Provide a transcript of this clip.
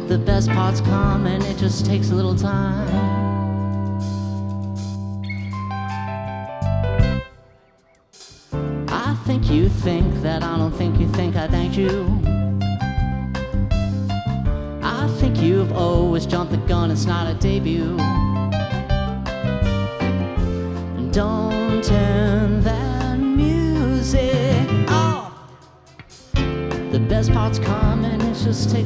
The best parts come and it just takes a little time. I think you think that I don't think you think I thanked you. I think you've always jumped the gun, it's not a debut. Don't turn that music off. The best parts come and it just takes